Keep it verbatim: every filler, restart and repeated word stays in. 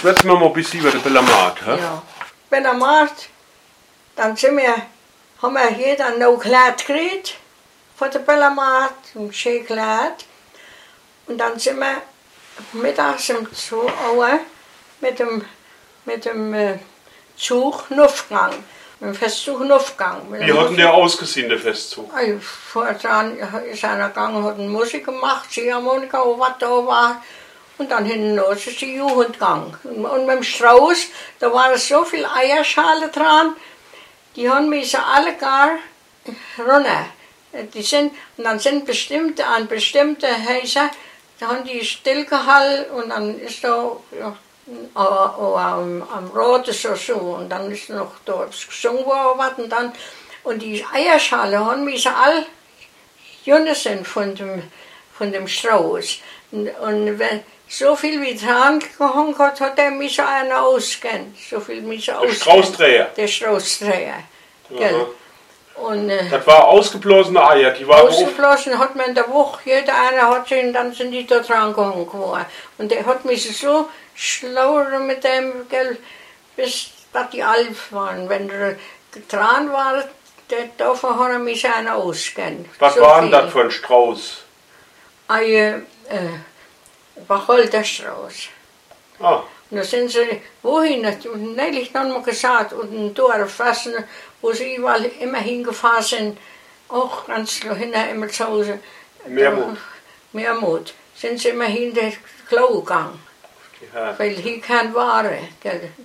schwätzen wir mal ein bisschen über den Bellamat. Ja. Bellamat, dann sind wir, haben wir jeder ein neues Kleid gekriegt von der Bellamat, ein schönes Kleid. Und dann sind wir mittags im Zug mit dem, mit dem äh, Zug aufgegangen. Mit dem Festzug aufgegangen. Wie hat denn der ausgesehen, der Festzug? Also, voran ist einer gegangen, hat Musik gemacht, Ziehharmonika, was da war. Und dann hinten raus ist die Jugend gegangen. Und mit dem Strauß, da waren so viele Eierschalen dran, die haben mich alle gar runter. Die sind, und dann sind bestimmte, an bestimmte Häuser, da haben die stillgehalten und dann ist da ja, auch am, am Rot so so und dann ist noch da gesungen worden und dann und die Eierschale haben mich alle Junge sind von dem, von dem Strauß. Und, und wenn so viel wie dran gehangen hat, hat er mich einer auskennt. So viel mich Der Straußdreher. Der Straußdreher. Gell? Und, äh, das war ausgeblasene Eier, die waren ausgeblasen hat man in der Woche, jeder einer hat sie und dann sind die da dran gehangen geworden. Und der hat mich so schlau mit dem, gell, bis dass die Alf waren. Wenn er dran war, der, davon hat er mich einer auskennt. Was so war denn viel. das für ein Strauß? Eier, äh, Wacholderstrauß. Ah. Und da sind sie, wohin? Neulich noch mal gesagt, und ein Dorf, was, wo sie überall immer hingefahren sind, auch ganz hinter immer zu Hause. Meermut. Meermut. Sind sie immer hinter Klo gegangen. Ja. Weil hier keine Ware. Gell.